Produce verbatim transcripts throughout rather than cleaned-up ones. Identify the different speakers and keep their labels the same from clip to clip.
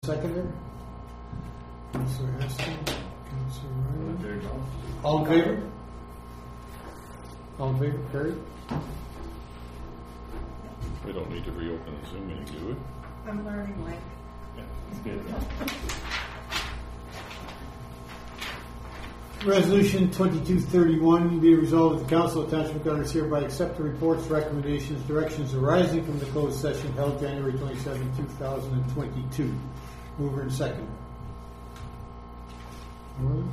Speaker 1: Seconder. Councilor Heston. Councilor Ryan. All in favor? All in favor? Carried.
Speaker 2: We don't need to reopen the Zoom meeting, do we?
Speaker 3: I'm learning, Mike.
Speaker 2: Yeah, it's good.
Speaker 1: Resolution twenty-two thirty-one, be resolved that the Council of Township of Gunners hereby accept the reports, recommendations, directions arising from the closed session held January twenty-seventh, two thousand twenty-two. Mover and second. Right.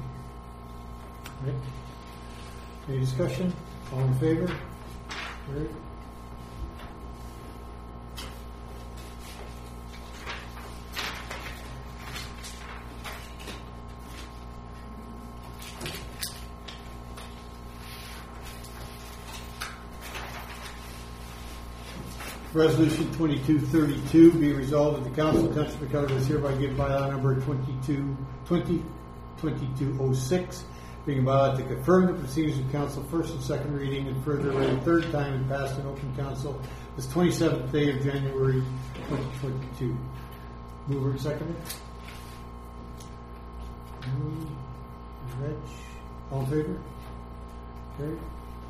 Speaker 1: Any discussion? All in favor? Right. Resolution twenty-two thirty-two, be resolved that the Council of Township of Gunners hereby give bylaw number twenty-two twenty twenty-two oh six, being a bylaw to confirm the proceedings of Council first and second reading and further read a third time and passed in open Council this twenty-seventh day of January twenty twenty-two. Mover and seconder. Reg. All in favor? Carried.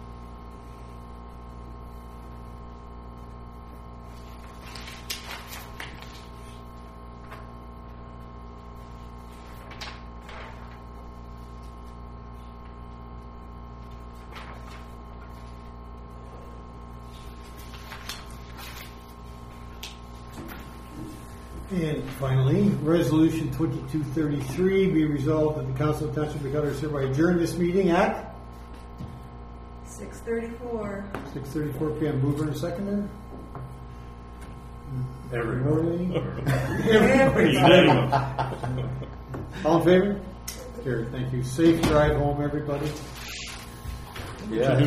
Speaker 1: And finally, Resolution twenty-two thirty-three, be resolved that the Council of Township of Gunners hereby adjourn this meeting at
Speaker 3: six thirty-four.
Speaker 1: six thirty-four p.m. Mover and seconder.
Speaker 2: Everybody.
Speaker 1: Everybody. All in favor? Carried. Thank you. Safe drive home, everybody.
Speaker 2: Yeah.